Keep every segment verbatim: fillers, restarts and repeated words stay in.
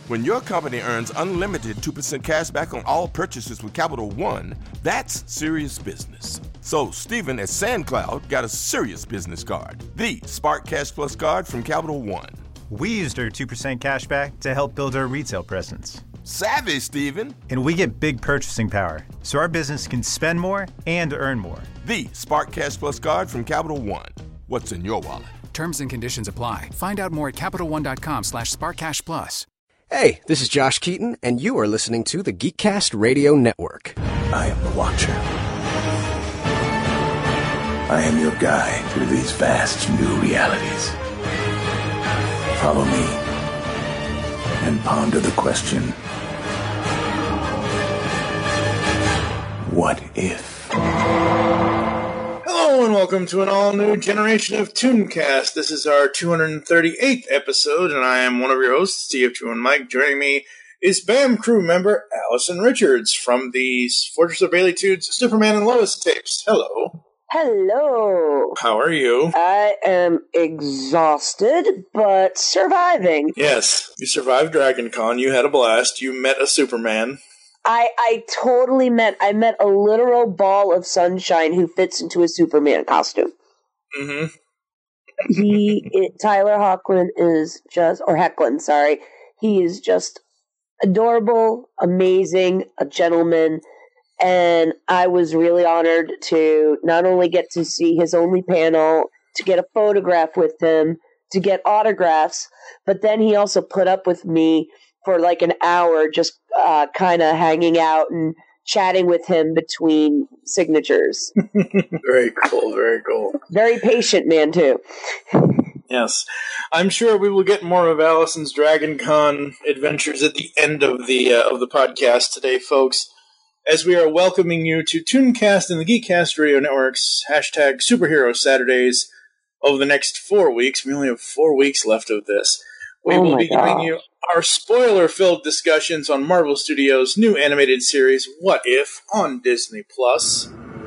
When your company earns unlimited two percent cash back on all purchases with Capital One, that's serious business. So Stephen at SandCloud got a serious business card, the Spark Cash Plus card from Capital One. We used our two percent cash back to help build our retail presence. Savvy, Stephen. And we get big purchasing power, so our business can spend more and earn more. The Spark Cash Plus card from Capital One. What's in your wallet? Terms and conditions apply. Find out more at CapitalOne.com slash SparkCashPlus. Hey, this is Josh Keaton, and you are listening to the Geekcast Radio Network. I am the Watcher. I am your guide through these vast new realities. Follow me and ponder the question, what if? Hello and welcome to an all-new generation of Tooncast. This is our two hundred thirty-eighth episode, and I am one of your hosts, T F two and Mike. Joining me is B A M crew member Allison Richards from the Fortress of Baileytude's Superman and Lois tapes. Hello. Hello. How are you? I am exhausted, but surviving. Yes, you survived Dragon Con. You had a blast. You met a Superman. I I totally met, I met a literal ball of sunshine who fits into a Superman costume. Mm-hmm. He, it, Tyler Hoechlin is just, or Hecklin, sorry. He is just adorable, amazing, a gentleman. And I was really honored to not only get to see his only panel, to get a photograph with him, to get autographs, but then he also put up with me for like an hour, just uh, kind of hanging out and chatting with him between signatures. Very cool, very cool. Very patient man, too. Yes. I'm sure we will get more of Allison's Dragon Con adventures at the end of the uh, of the podcast today, folks, as we are welcoming you to Tooncast and the Geekcast Radio Network's hashtag Superhero Saturdays over the next four weeks. We only have four weeks left of this. We oh will be God. giving you our spoiler-filled discussions on Marvel Studios' new animated series, What If, on Disney Plus.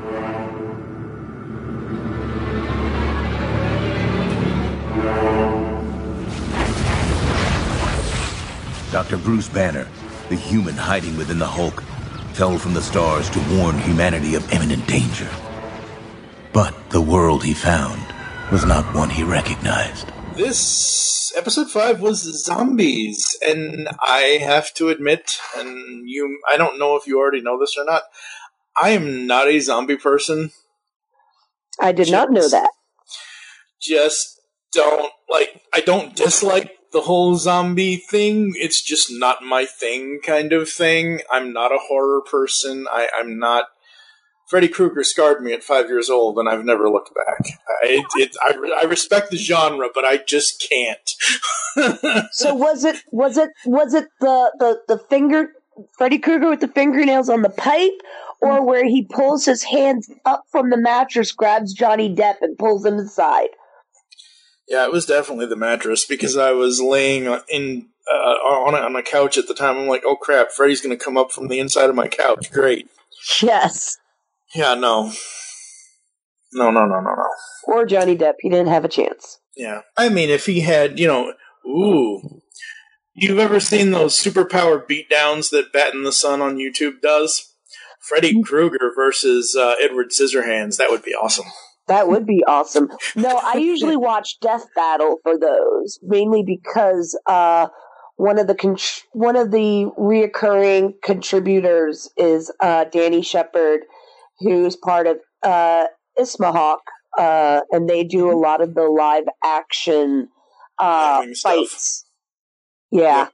Doctor Bruce Banner, the human hiding within the Hulk, fell from the stars to warn humanity of imminent danger. But the world he found was not one he recognized. This episode five was zombies, and I have to admit, and you, I don't know if you already know this or not, I am not a zombie person. I did just, not know that. Just don't, like, I don't dislike the whole zombie thing. It's just not my thing kind of thing. I'm not a horror person. I, I'm not... Freddy Krueger scarred me at five years old, and I've never looked back. I, it, I, I respect the genre, but I just can't. So was it was it was it the, the, the finger Freddy Krueger with the fingernails on the pipe, or where he pulls his hands up from the mattress, grabs Johnny Depp, and pulls him inside? Yeah, it was definitely the mattress, because I was laying in uh, on, a, on a couch at the time. I'm like, oh crap, Freddy's going to come up from the inside of my couch. Great. Yes. Yeah, no. No, no, no, no, no. Or Johnny Depp. He didn't have a chance. Yeah. I mean, if he had, you know, ooh. You've ever seen those superpower beatdowns that Bat in the Sun on YouTube does? Freddy Krueger versus uh, Edward Scissorhands. That would be awesome. That would be awesome. No, I usually watch Death Battle for those, mainly because uh, one of the con- one of the reoccurring contributors is uh, Danny Shepard, who's part of uh, Ismahawk, uh, and they do a lot of the live action uh, fights. Yeah. yeah.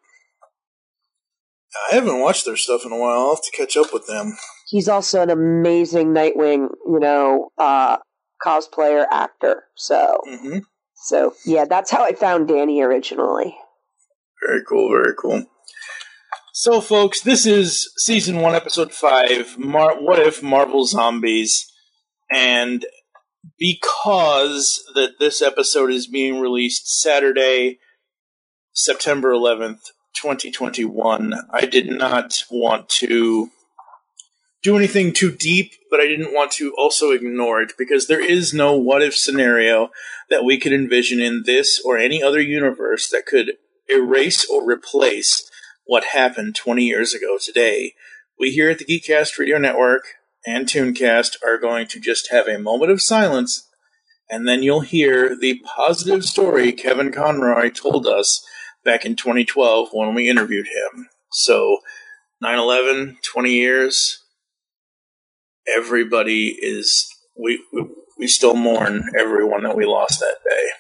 I haven't watched their stuff in a while. I'll have to catch up with them. He's also an amazing Nightwing, you know, uh, cosplayer actor. So, mm-hmm. so yeah, that's how I found Danny originally. Very cool, very cool. So, folks, this is Season one, Episode five, Mar- What If Marvel Zombies? And because that this episode is being released Saturday, September eleventh, twenty twenty-one, I did not want to do anything too deep, but I didn't want to also ignore it, because there is no what-if scenario that we could envision in this or any other universe that could erase or replace what happened twenty years ago today, we here at the Geekcast Radio Network and Tooncast are going to just have a moment of silence, and then you'll hear the positive story Kevin Conroy told us back in twenty twelve when we interviewed him. So, nine eleven, twenty years, everybody is, we, we, we still mourn everyone that we lost that day.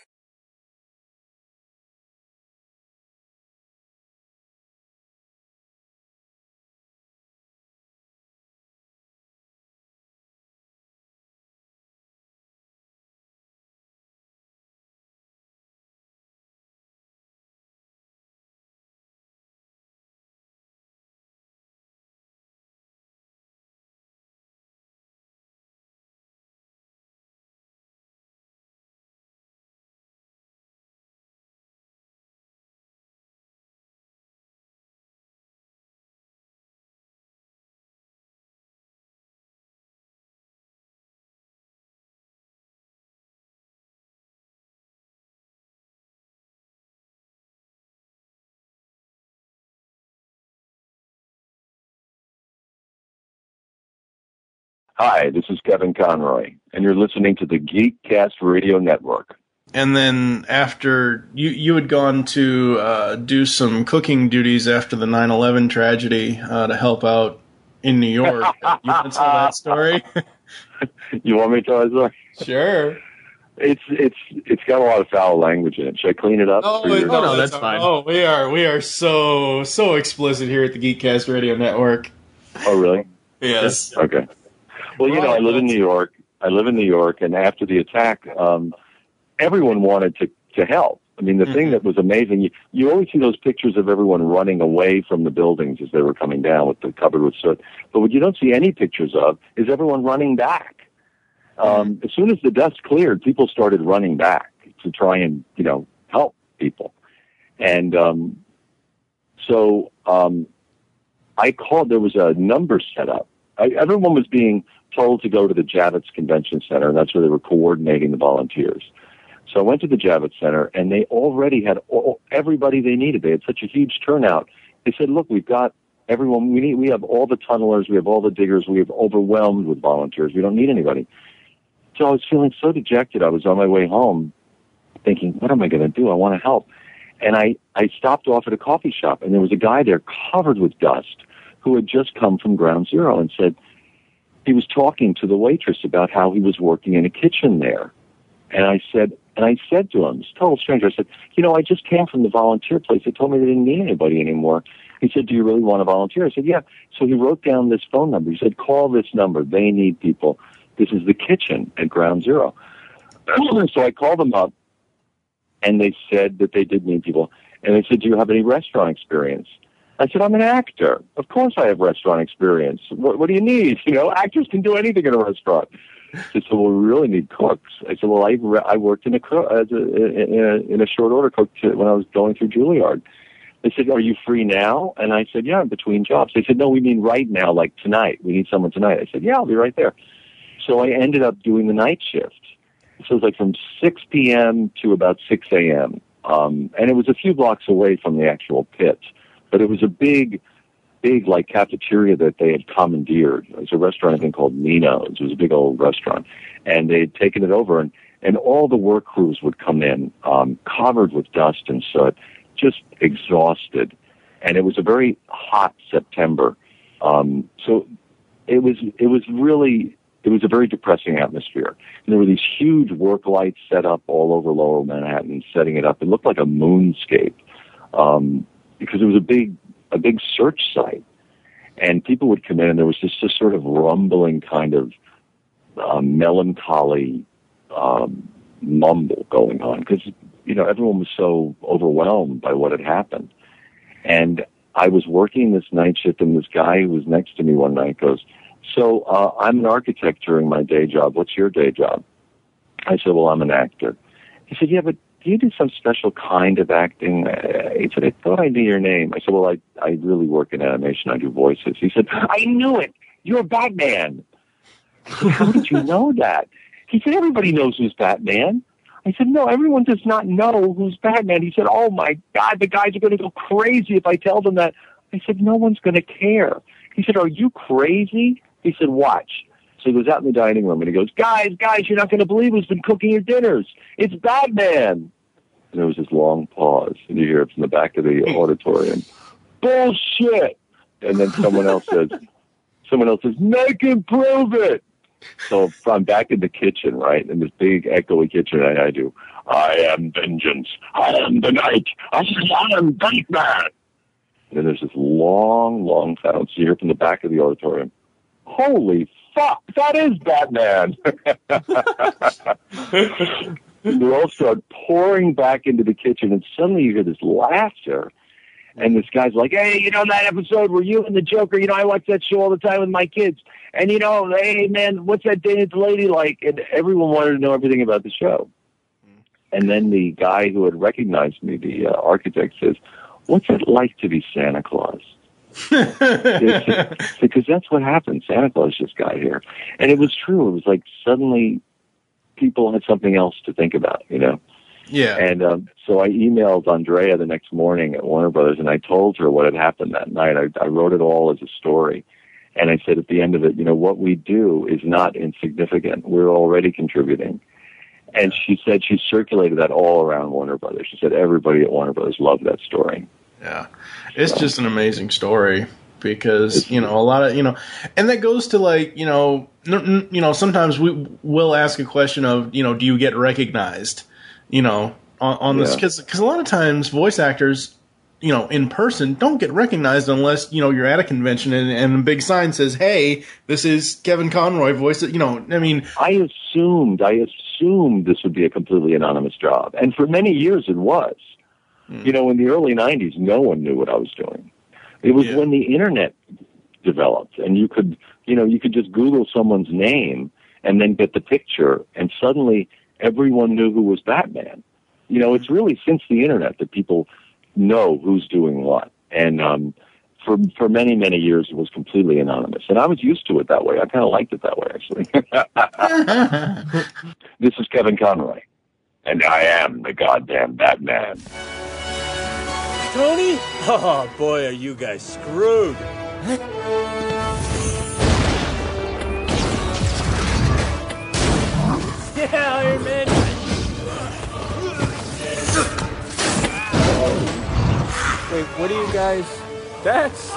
Hi, this is Kevin Conroy, and you're listening to the Geekcast Radio Network. And then after you you had gone to uh, do some cooking duties after the nine eleven tragedy uh, to help out in New York. You want to tell that story? You want me to tell that story? Sure. It's it's it's got a lot of foul language in it. Should I clean it up? Oh, for you? no, no, that's fine. Oh, we are we are so so explicit here at the Geekcast Radio Network. Oh, really? Yes. Okay. Well, you know, I live in New York. I live in New York, and after the attack, um, everyone wanted to, to help. I mean, the mm-hmm. thing that was amazing, you, you always see those pictures of everyone running away from the buildings as they were coming down with the covered with soot. But what you don't see any pictures of is everyone running back. Um, mm-hmm. As soon as the dust cleared, people started running back to try and, you know, help people. And um, so um, I called, there was a number set up. I, everyone was being told to go to the Javits Convention Center, and that's where they were coordinating the volunteers. So I went to the Javits Center, and they already had all, everybody they needed. They had such a huge turnout. They said, look, we've got everyone. We need, we have all the tunnelers. We have all the diggers. We have overwhelmed with volunteers. We don't need anybody. So I was feeling so dejected. I was on my way home thinking, what am I going to do? I want to help. And I, I stopped off at a coffee shop, and there was a guy there covered with dust who had just come from Ground Zero and said, he was talking to the waitress about how he was working in a kitchen there. And I said, and I said to him, this total stranger, I said, you know, I just came from the volunteer place. They told me they didn't need anybody anymore. He said, do you really want to volunteer? I said, yeah. So he wrote down this phone number. He said, call this number. They need people. This is the kitchen at Ground Zero. So I called them up, and they said that they did need people. And they said, do you have any restaurant experience? I said, I'm an actor. Of course I have restaurant experience. What, what do you need? You know, actors can do anything in a restaurant. They said, well, we really need cooks. I said, well, I, re- I worked in a, co- as a, in a in a short order cook to, when I was going through Juilliard. They said, are you free now? And I said, yeah, I'm between jobs. They said, no, we mean right now, like tonight. We need someone tonight. I said, yeah, I'll be right there. So I ended up doing the night shift. So it was like from six p.m. to about six a.m. Um, and it was a few blocks away from the actual pit. But it was a big, big, like, cafeteria that they had commandeered. It was a restaurant, I think, called Nino's. It was a big old restaurant. And they had taken it over, and, and all the work crews would come in, um, covered with dust and soot, just exhausted. And it was a very hot September. Um, so it was, it was really, it was a very depressing atmosphere. And there were these huge work lights set up all over Lower Manhattan, setting it up. It looked like a moonscape. Um, because it was a big, a big search site. And people would come in, and there was just this sort of rumbling kind of uh, melancholy um, mumble going on, because, you know, everyone was so overwhelmed by what had happened. And I was working this night shift, and this guy who was next to me one night goes, so uh, I'm an architect during my day job. What's your day job? I said, well, I'm an actor. He said, yeah, but do you do some special kind of acting? Uh, he said, I thought I knew your name. I said, well, I, I really work in animation. I do voices. He said, I knew it. You're Batman. I said, how did you know that? He said, everybody knows who's Batman. I said, no, everyone does not know who's Batman. He said, oh, my God, the guys are going to go crazy if I tell them that. I said, no one's going to care. He said, are you crazy? He said, watch. So he goes out in the dining room and he goes, guys, guys, you're not going to believe who's been cooking your dinners. It's Batman. And there was this long pause, and you hear it from the back of the auditorium. Bullshit. And then someone else says, someone else says, make him prove it. So I'm back in the kitchen, right, in this big echoey kitchen, and I do, I am vengeance. I am the night. I am Batman. And then there's this long, long silence. You hear from the back of the auditorium, holy fuck, that is Batman. They all start pouring back into the kitchen, and suddenly you hear this laughter. And this guy's like, hey, you know that episode where you and the Joker, you know, I watch that show all the time with my kids. And, you know, hey, man, what's that Danish lady like? And everyone wanted to know everything about the show. And then the guy who had recognized me, the uh, architect, says, what's it like to be Santa Claus? Because that's what happened. Santa Claus just got here. And it was true. It was like suddenly people had something else to think about, you know? Yeah. And um, so I emailed Andrea the next morning at Warner Brothers, and I told her what had happened that night. I, I wrote it all as a story. And I said at the end of it, you know, what we do is not insignificant. We're already contributing. And she said she circulated that all around Warner Brothers. She said everybody at Warner Brothers loved that story. Yeah. It's so. just an amazing story because, you know, a lot of, you know, and that goes to like, you know, n- you know, sometimes we will ask a question of, you know, do you get recognized? You know, on, on this, because because a lot of times voice actors, you know, in person don't get recognized unless, you know, you're at a convention and, and a big sign says, hey, this is Kevin Conroy voice. You know, I mean. I assumed, I assumed this would be a completely anonymous job. And for many years it was. Mm. You know, in the early nineties, no one knew what I was doing. It was yeah. when the internet developed and you could, you know, you could just Google someone's name and then get the picture and suddenly everyone knew who was Batman. You know, it's really since the internet that people know who's doing what. And um, for for many, many years, it was completely anonymous. And I was used to it that way. I kind of liked it that way, actually. This is Kevin Conroy, and I am the goddamn Batman. Tony? Oh, boy, are you guys screwed. Yeah, Iron Man. Wait, what are you guys? That's.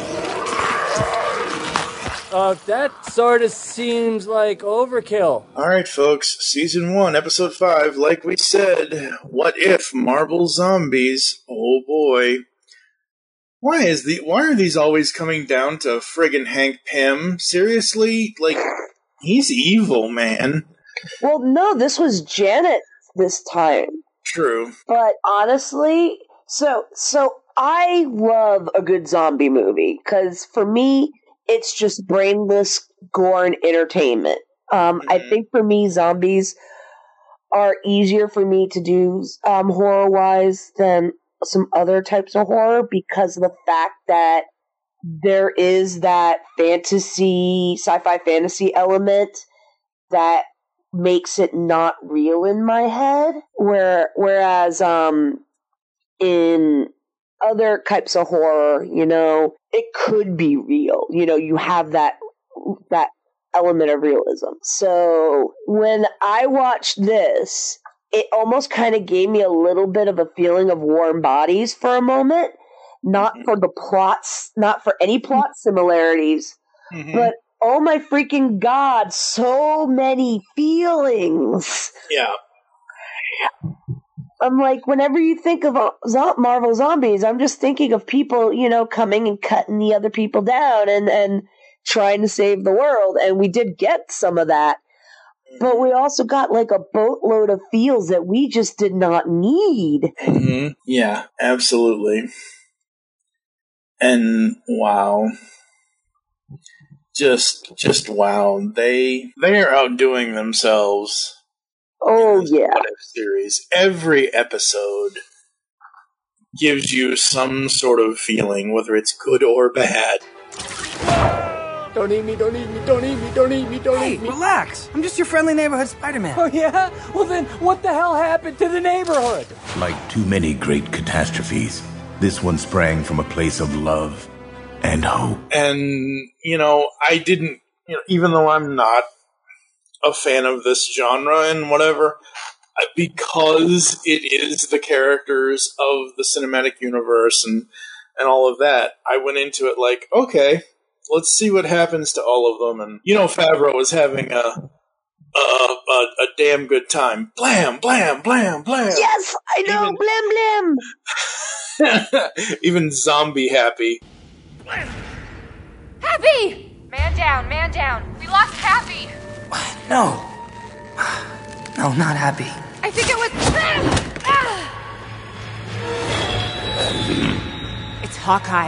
Uh, that sort of seems like overkill. All right, folks. Season one, episode five. Like we said, what if Marvel Zombies? Oh boy. Why is the? Why are these always coming down to friggin' Hank Pym? Seriously, like he's evil, man. Well, no, this was Janet this time. True. But honestly, so so I love a good zombie movie because for me, it's just brainless gore and entertainment. Um, mm-hmm. I think for me, zombies are easier for me to do um, horror-wise than some other types of horror because of the fact that there is that fantasy, sci-fi fantasy element that makes it not real in my head, where whereas um in other types of horror, you know, it could be real. You know, you have that that element of realism. So when I watched this, it almost kind of gave me a little bit of a feeling of Warm Bodies for a moment, not for the plots, not for any plot similarities, mm-hmm. but oh my freaking God, so many feelings. Yeah. I'm like, whenever you think of Marvel Zombies, I'm just thinking of people, you know, coming and cutting the other people down and, and trying to save the world. And we did get some of that. But we also got like a boatload of feels that we just did not need. Mm-hmm. Yeah, absolutely. And wow. Just, just wow. They, they are outdoing themselves. Oh, yeah. What if series. Every episode gives you some sort of feeling, whether it's good or bad. Don't eat me, don't eat me, don't eat me, don't eat me, don't hey, eat me. Relax. I'm just your friendly neighborhood Spider-Man. Oh, yeah? Well, then what the hell happened to the neighborhood? Like too many great catastrophes, This one sprang from a place of love and hope. And, you know, I didn't, you know, even though I'm not a fan of this genre and whatever, because it is the characters of the cinematic universe and, and all of that, I went into it like, okay, let's see what happens to all of them. And, you know, Favreau was having a, a, a, a damn good time. Blam, blam, blam, blam. Yes, I know, Even, blam, blam. even zombie happy. Happy! Man down, man down. We lost Happy. No. No, not Happy. I think it was... It's Hawkeye.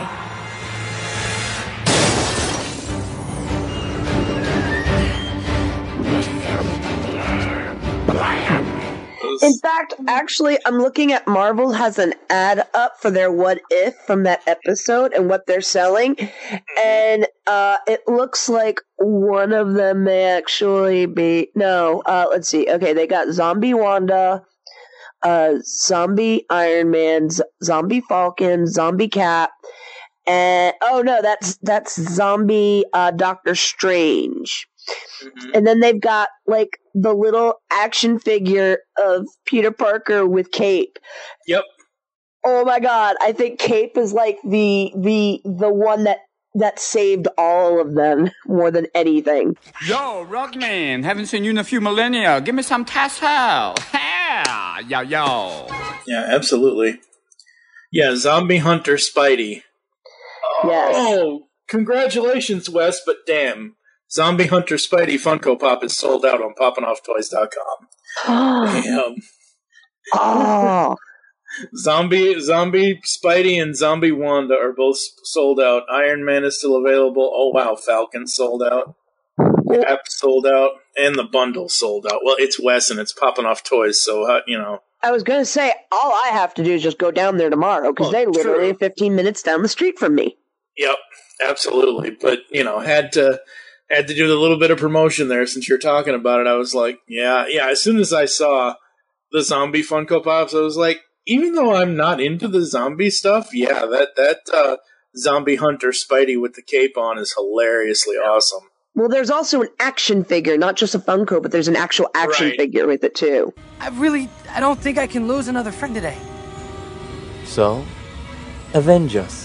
In fact, actually, I'm looking at Marvel has an ad up for their What If from that episode and what they're selling. And uh, it looks like one of them may actually be... No, uh, let's see. Okay, they got Zombie Wanda, uh, Zombie Iron Man, Z- Zombie Falcon, Zombie Cap, and... Oh, no, that's, that's Zombie uh, Doctor Strange. Mm-hmm. And then they've got, like, the little action figure of Peter Parker with Cape. Yep. Oh my god, I think Cape is, like, the the the one that, that saved all of them more than anything. Yo, Rockman, haven't seen you in a few millennia. Give me some tassel. Yeah, yo, yo. Yeah, absolutely. Yeah, Zombie Hunter Spidey. Yes. Oh, congratulations, Wes, but damn. Zombie Hunter Spidey Funko Pop is sold out on poppin off toys dot com. Damn. Oh. Zombie Zombie Spidey and Zombie Wanda are both sold out. Iron Man is still available. Oh wow, Falcon sold out. Cap sold out. And the bundle sold out. Well, it's Wes and it's Poppin' Off Toys, so, uh, you know. I was going to say, all I have to do is just go down there tomorrow, because well, they literally are fifteen minutes down the street from me. Yep, absolutely. But, you know, had to... Had to do a little bit of promotion there since you're talking about it. I was like, yeah, yeah. As soon as I saw the zombie Funko Pops, I was like, even though I'm not into the zombie stuff, yeah, that that uh, Zombie Hunter Spidey with the cape on is hilariously awesome. Well, there's also an action figure, not just a Funko, but there's an actual action right. figure with it too. I really, I don't think I can lose another friend today. So, avenge us.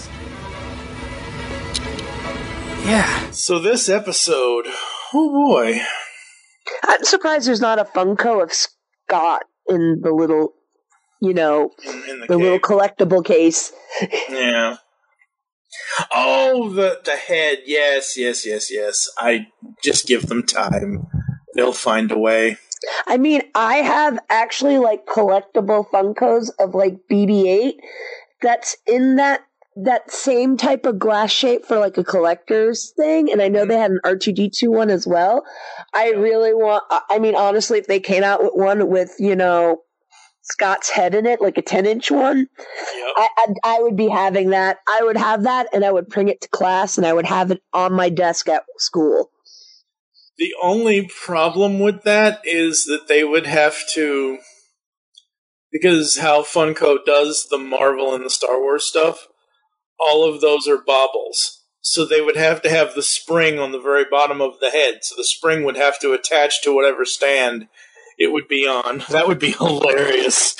Yeah. So this episode, oh boy. I'm surprised there's not a Funko of Scott in the little, you know, in, in the, the little collectible case. Yeah. Oh, the the head. Yes, yes, yes, yes. I just give them time. They'll find a way. I mean, I have actually like collectible Funkos of like B B eight that's in that that same type of glass shape for like a collector's thing, and I know they had an R two D two one as well. I really want, I mean, honestly, if they came out with one with, you know, Scott's head in it, like a ten inch one, yep. I, I I would be having that. I would have that, and I would bring it to class, and I would have it on my desk at school. The only problem with that is that they would have to, because how Funko does the Marvel and the Star Wars stuff, all of those are baubles. So they would have to have the spring on the very bottom of the head. So the spring would have to attach to whatever stand it would be on. That would be hilarious.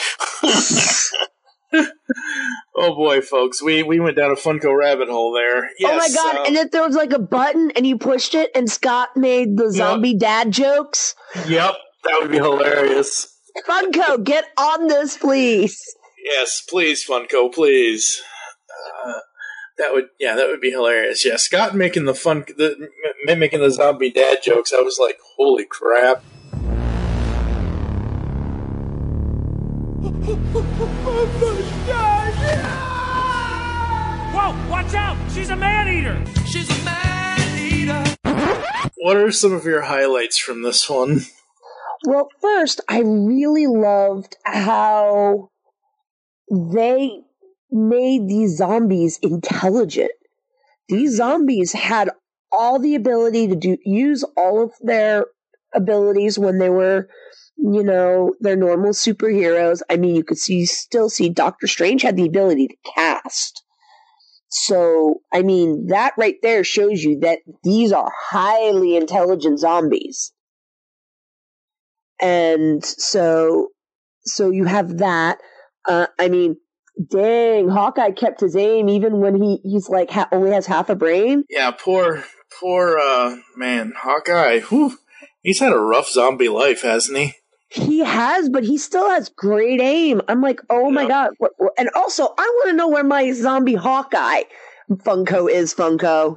Oh boy, folks. We we went down a Funko rabbit hole there. Yes, oh my god, um, and if there was like a button and you pushed it and Scott made the zombie yep. dad jokes. Yep, that would be hilarious. Funko, get on this, please. Yes, please, Funko, please. Uh, that would, yeah, that would be hilarious. Yeah, Scott making the fun, the, making the zombie dad jokes. I was like, holy crap! Whoa! Watch out! She's a man-eater. She's a man-eater. What are some of your highlights from this one? Well, first, I really loved how they made these zombies intelligent. These zombies had all the ability to do use all of their abilities when they were you know, they're normal superheroes. I mean, you could see, still see Doctor Strange had the ability to cast. So, I mean, that right there shows you that these are highly intelligent zombies. And so, so you have that. Uh, I mean, dang, Hawkeye kept his aim even when he, he's like, ha- only has half a brain. Yeah, poor, poor, uh, man, Hawkeye. Whew. He's had a rough zombie life, hasn't he? He has, but he still has great aim. I'm like, oh my god. What, what? And also, I want to know where my zombie Hawkeye Funko is, Funko.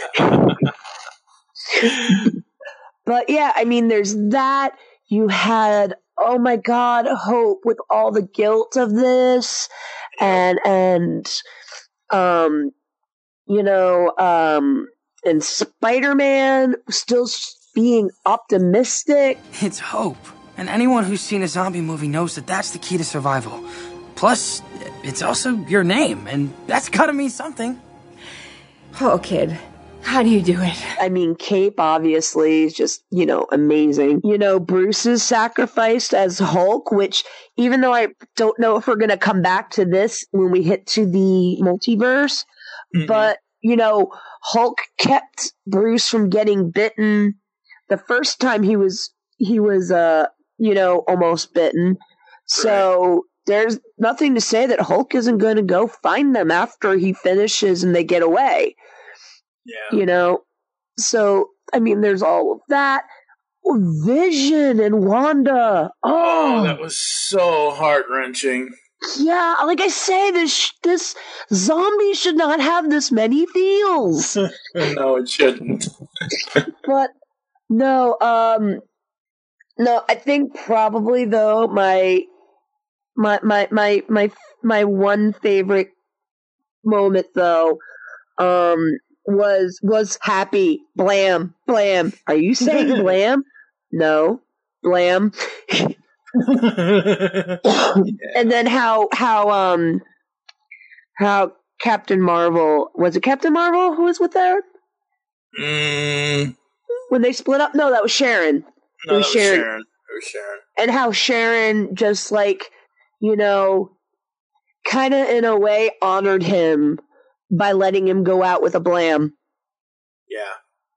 But yeah, I mean, there's that. You had, oh my god, Hope with all the guilt of this. And, and, um, you know, um, and Spider-Man still being optimistic. It's hope. And anyone who's seen a zombie movie knows that that's the key to survival. Plus, it's also your name, and that's gotta mean something. Oh, kid. How do you do it? I mean, Cape obviously is just, you know, amazing. You know, Bruce is sacrificed as Hulk, which, even though I don't know if we're going to come back to this when we hit to the multiverse, mm-hmm. but, you know, Hulk kept Bruce from getting bitten the first time he was, he was, uh, you know, almost bitten. So right. There's nothing to say that Hulk isn't going to go find them after he finishes and they get away. Yeah. You know, so, I mean, there's all of that. Vision and Wanda. Oh, oh that was so heart-wrenching. Yeah, like I say, this this zombie should not have this many feels. No, it shouldn't. But, no, um, no, I think probably, though, my, my, my, my, my, my one favorite moment, though, um, was was happy. Blam, blam. Are you saying blam? No, blam. Yeah. And then how how um how Captain Marvel, was it Captain Marvel who was with her? Mm. When they split up? No, that was Sharon. No, it was that Sharon. was Sharon. It was Sharon. And how Sharon just like, you know, kind of in a way honored him by letting him go out with a blam. Yeah.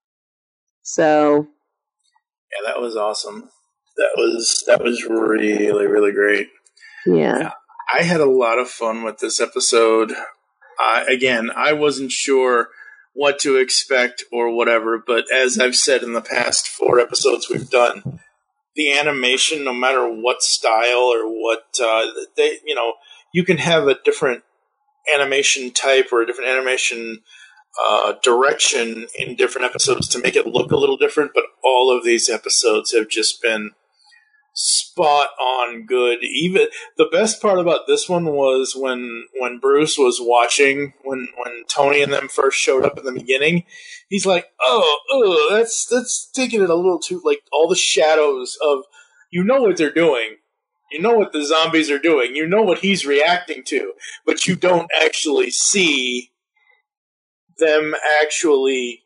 So. Yeah, that was awesome. That was that was really, really great. Yeah. yeah I had a lot of fun with this episode. Uh, again, I wasn't sure what to expect or whatever, but as I've said in the past four episodes we've done, the animation, no matter what style or what, uh, they, you know, you can have a different animation type or a different animation uh, direction in different episodes to make it look a little different, but all of these episodes have just been spot on good. Even the best part about this one was when when Bruce was watching, when when Tony and them first showed up in the beginning, he's like, oh, oh, that's that's taking it a little too, like, all the shadows of, you know what they're doing. You know what the zombies are doing. You know what he's reacting to. But you don't actually see them actually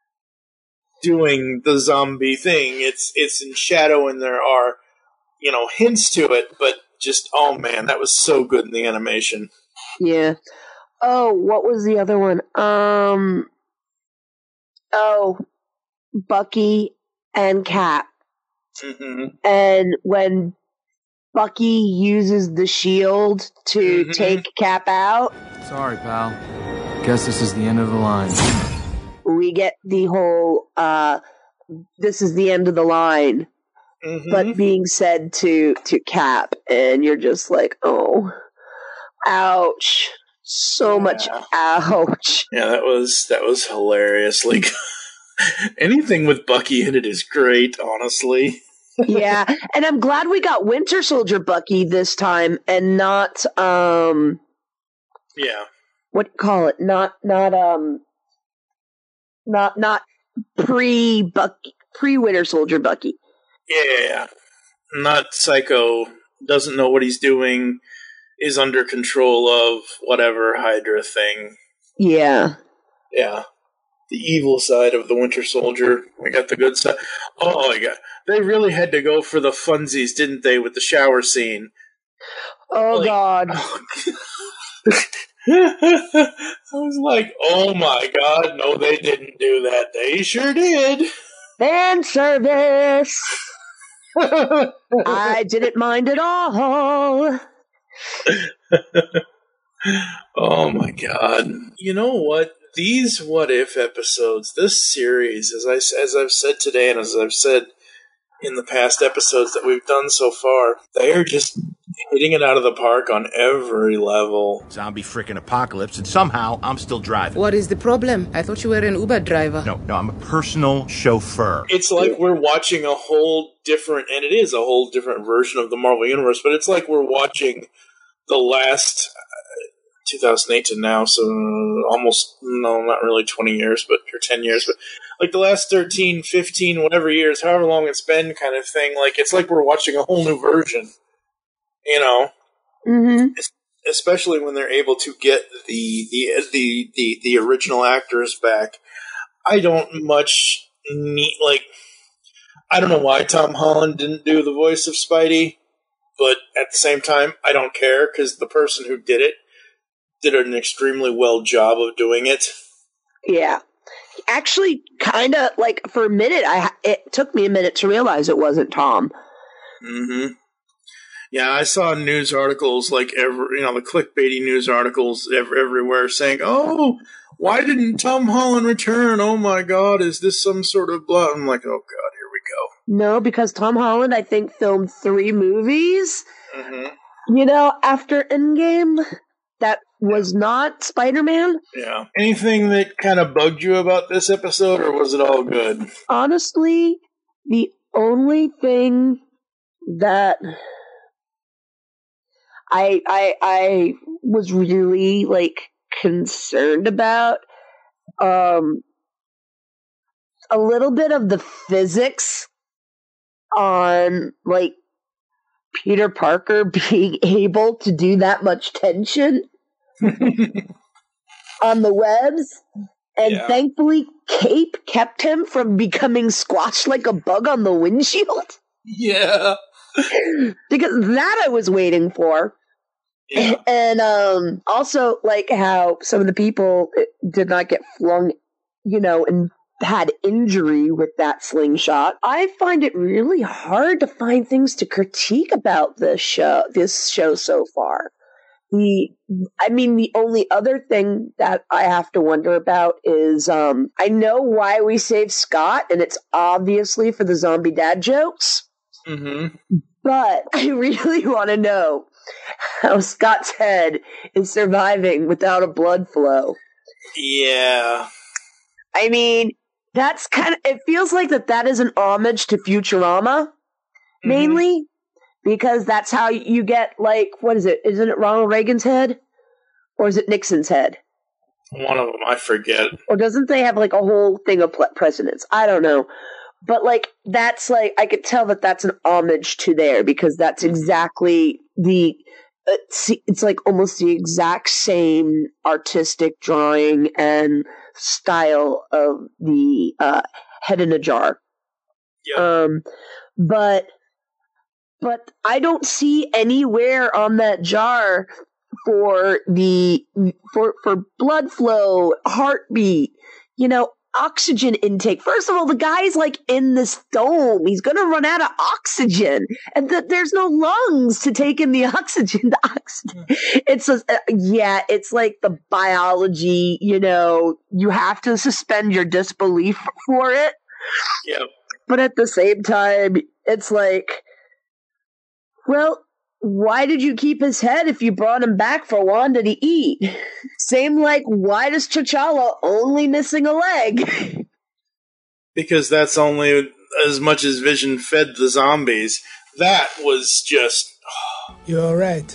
doing the zombie thing. It's it's in shadow and there are, you know, hints to it. But just, oh man, that was so good in the animation. Yeah. Oh, what was the other one? Um. Oh, Bucky and Cap. Mm-hmm. And when Bucky uses the shield to mm-hmm. take Cap out. Sorry, pal. Guess this is the end of the line. We get the whole, uh, this is the end of the line, mm-hmm. but being said to, to Cap, and you're just like, oh, ouch. So yeah. much ouch. Yeah, that was, that was hilariously good. Anything with Bucky in it is great, honestly. Yeah, and I'm glad we got Winter Soldier Bucky this time, and not um. Yeah. What do you call it? Not not um. Not not pre Bucky pre Winter Soldier Bucky. Yeah, not Psycho. Doesn't know what he's doing. Is under control of whatever Hydra thing. Yeah. Yeah. the evil side of the Winter Soldier. We got the good side. Oh my god. They really had to go for the funsies, didn't they, with the shower scene? Oh, like, God. I was like, oh my god, no, they didn't do that. They sure did. Fan service. I didn't mind at all. Oh my god. You know what? These What If episodes, this series, as, I, as I've said today and as I've said in the past episodes that we've done so far, they are just hitting it out of the park on every level. Zombie frickin' apocalypse, and somehow I'm still driving. What is the problem? I thought you were an Uber driver. No, no, I'm a personal chauffeur. It's like we're watching a whole different, and it is a whole different version of the Marvel Universe, but it's like we're watching the last uh, two thousand eight to now, so almost, no, not really twenty years, but or ten years, but like the last thirteen, fifteen, whatever years, however long it's been kind of thing. Like, it's like we're watching a whole new version. You know, mm-hmm. Especially when they're able to get the, the the the the original actors back. I don't much need like. I don't know why Tom Holland didn't do the voice of Spidey, but at the same time, I don't care because the person who did it did an extremely well job of doing it. Yeah, actually, kind of like for a minute, I it took me a minute to realize it wasn't Tom. Mm-hmm. Yeah, I saw news articles like every, you know, the clickbaity news articles every, everywhere saying, "Oh, why didn't Tom Holland return? Oh my God, is this some sort of blood?" I'm like, "Oh God, here we go." No, because Tom Holland, I think, filmed three movies. Mm-hmm. You know, after Endgame, that was not Spider-Man. Yeah. Anything that kind of bugged you about this episode, or was it all good? Honestly, the only thing that I, I I was really like concerned about um a little bit of the physics on like Peter Parker being able to do that much tension on the webs, and yeah. Thankfully Cape kept him from becoming squashed like a bug on the windshield. Yeah. Because that I was waiting for. Yeah. And um, also, like, how some of the people did not get flung, you know, and had injury with that slingshot. I find it really hard to find things to critique about this show, this show so far. The, I mean, the only other thing that I have to wonder about is, um, I know why we saved Scott, and it's obviously for the zombie dad jokes. Mm-hmm. But I really want to know how Scott's head is surviving without a blood flow. Yeah. I mean, that's kind of, it feels like that that is an homage to Futurama, mm-hmm. mainly, because that's how you get, like, what is it? Isn't it Ronald Reagan's head? Or is it Nixon's head? One of them, I forget. Or doesn't they have, like, a whole thing of presidents? I don't know. But, like, that's, like, I could tell that that's an homage to there, because that's exactly the, it's, it's like almost the exact same artistic drawing and style of the uh, head in a jar. Yep. Um, but, but I don't see anywhere on that jar for the, for, for blood flow, heartbeat, you know, oxygen intake. First of all, the guy's like in this dome. He's going to run out of oxygen, and th- there's no lungs to take in the oxygen. The oxygen. It's a, uh, yeah, it's like the biology. You know, you have to suspend your disbelief for it. Yeah. But at the same time, it's like, well, why did you keep his head if you brought him back for Wanda to eat? Same like, why does T'Challa only missing a leg? Because that's only as much as Vision fed the zombies. That was just... Oh. You're alright.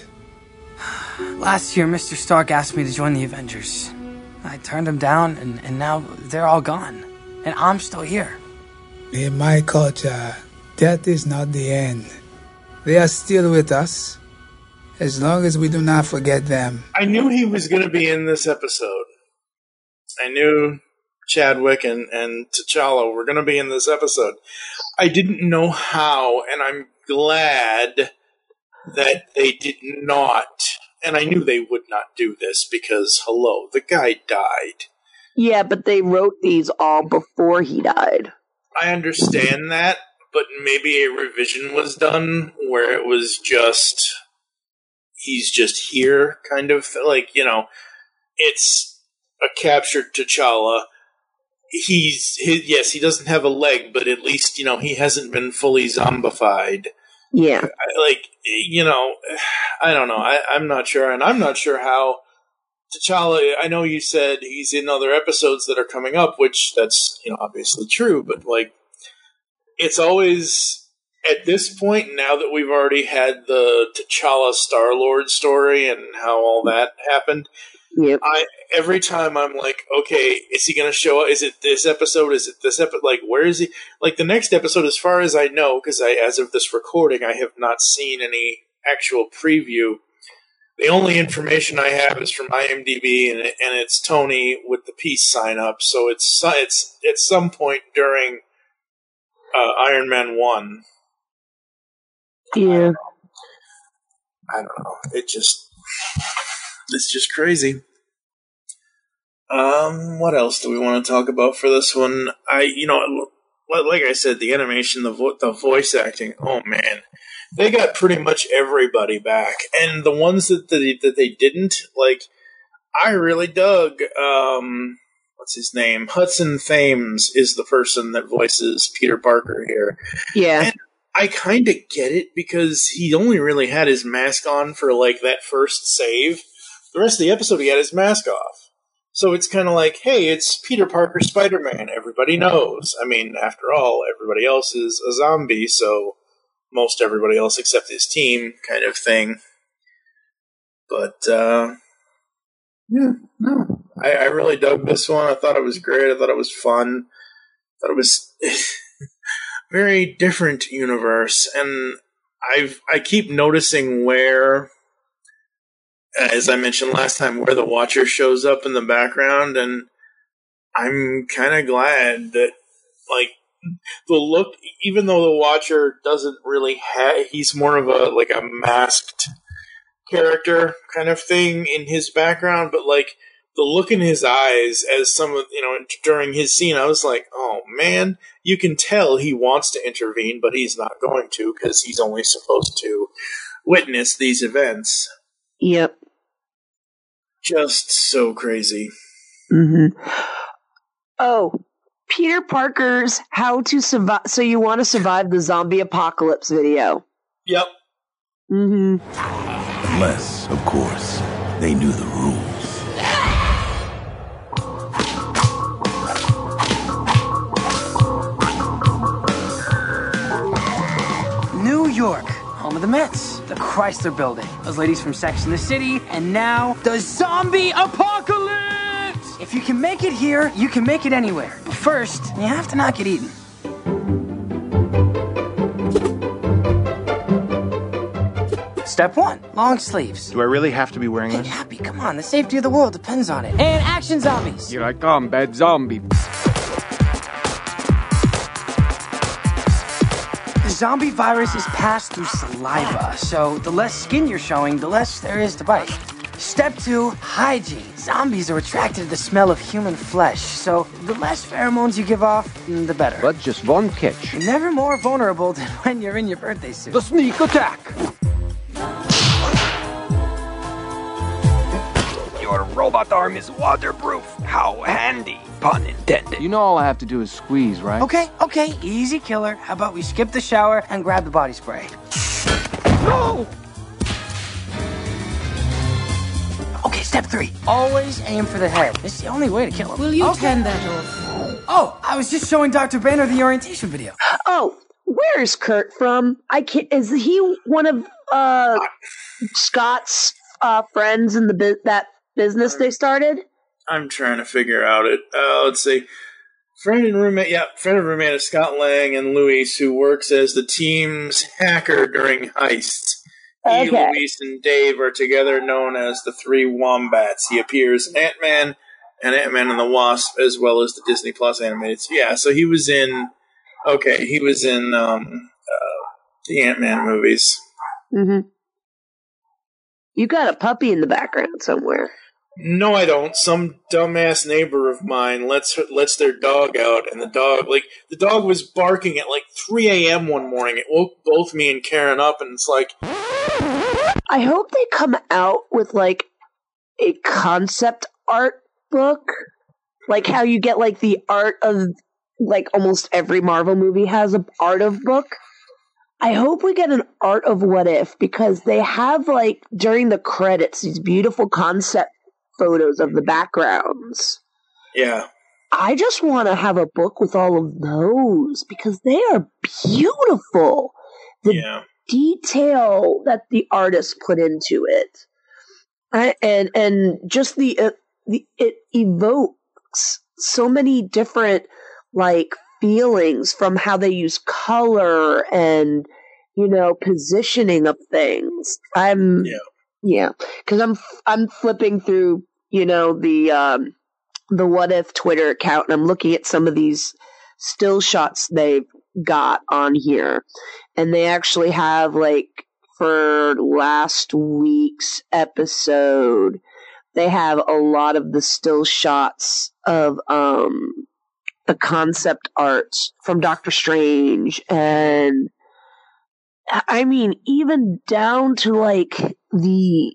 Last year, Mister Stark asked me to join the Avengers. I turned him down, and, and now they're all gone. And I'm still here. In my culture, death is not the end. They are still with us, as long as we do not forget them. I knew he was going to be in this episode. I knew Chadwick and, and T'Challa were going to be in this episode. I didn't know how, and I'm glad that they did not. And I knew they would not do this because, hello, the guy died. Yeah, but they wrote these all before he died. I understand that, but maybe a revision was done where it was just, he's just here, kind of, like, you know, it's a captured T'Challa. He's, his, yes, he doesn't have a leg, but at least, you know, he hasn't been fully zombified. Yeah. I, like, you know, I don't know. I, I'm not sure, and I'm not sure how T'Challa, I know you said he's in other episodes that are coming up, which that's, you know, obviously true, but, like, it's always, at this point, now that we've already had the T'Challa Star-Lord story and how all that happened, yep. I every time I'm like, okay, is he going to show up? Is it this episode? Is it this episode? Like, where is he? Like, the next episode, as far as I know, because I, as of this recording, I have not seen any actual preview. The only information I have is from IMDb, and, it, and it's Tony with the peace sign up. So it's it's at some point during uh, Iron Man one. Yeah. I don't know. It just it's just crazy. Um, what else do we want to talk about for this one? I, you know, like I said, the animation, the vo- the voice acting. Oh man, they got pretty much everybody back, and the ones that they, that they didn't, like, I really dug. Um, what's his name? Hudson Thames is the person that voices Peter Parker here. Yeah. And I kind of get it because he only really had his mask on for like that first save. The rest of the episode, he had his mask off. So it's kind of like, hey, it's Peter Parker Spider-Man. Everybody knows. I mean, after all, everybody else is a zombie, so most everybody else except his team kind of thing. But, uh, yeah, no. I, I really dug this one. I thought it was great. I thought it was fun. I thought it was very different universe. And I've I keep noticing where, as I mentioned last time, where the Watcher shows up in the background, and I'm kind of glad that, like, the look, even though the Watcher doesn't really have, he's more of a, like, a masked character kind of thing in his background, but, like, the look in his eyes as some of, you know, during his scene, I was like, oh, man, you can tell he wants to intervene, but he's not going to, because he's only supposed to witness these events. Yep. Just so crazy. Mm-hmm. Oh, Peter Parker's How to Survive. So you want to survive the zombie apocalypse video? Yep. Mm-hmm. Unless, of course, they knew the rules. New York, home of the Mets, the Chrysler Building, those ladies from Sex and the City, and now the zombie apocalypse! If you can make it here, you can make it anywhere. But first, you have to not get eaten. Step one, long sleeves. Do I really have to be wearing Hey, this? Happy, come on, the safety of the world depends on it. And action zombies. Here I come, bad zombie. The zombie virus is passed through saliva, so the less skin you're showing, the less there is to bite. Step two, hygiene. Zombies are attracted to the smell of human flesh, so the less pheromones you give off, the better. But just one catch. You're never more vulnerable than when you're in your birthday suit. The sneak attack! Your robot arm is waterproof. How handy, pun intended. You know all I have to do is squeeze, right? Okay, okay, easy killer. How about we skip the shower and grab the body spray? No! Okay, step three. Always aim for the head. It's the only way to kill him. Will you okay. turn that off? Oh, I was just showing Doctor Banner the orientation video. Oh, where's Kurt from? I can't. Is he one of uh, Scott's uh, friends in the bu- that business they started? I'm trying to figure out it. Uh, let's see. Friend and roommate, yeah, friend and roommate is Scott Lang and Luis, who works as the team's hacker during heists. He, Okay. Luis, and Dave are together known as the Three Wombats. He appears in Ant-Man, and Ant-Man and the Wasp, as well as the Disney Plus animated. Yeah, so he was in. Okay, he was in um, uh, the Ant-Man movies. Mm-hmm. You got a puppy in the background somewhere. No, I don't. Some dumbass neighbor of mine lets her, lets their dog out, and the dog, like, the dog was barking at like three a.m. one morning. It woke both me and Karen up, and it's like... I hope they come out with, like, a concept art book. Like how you get, like, the art of, like, almost every Marvel movie has an art of book. I hope we get an art of What If, because they have, like, during the credits, these beautiful concept photos of the backgrounds. Yeah. I just want to have a book with all of those because they are beautiful. The yeah. detail that the artist put into it, I, and and just the, uh, the it evokes so many different like feelings from how they use color and you know positioning of things. I'm yeah. Yeah, because I'm I'm flipping through, you know, the um, the What If Twitter account, and I'm looking at some of these still shots they've got on here, and they actually have like for last week's episode, they have a lot of the still shots of um, the concept art from Doctor Strange, and I mean, even down to like the,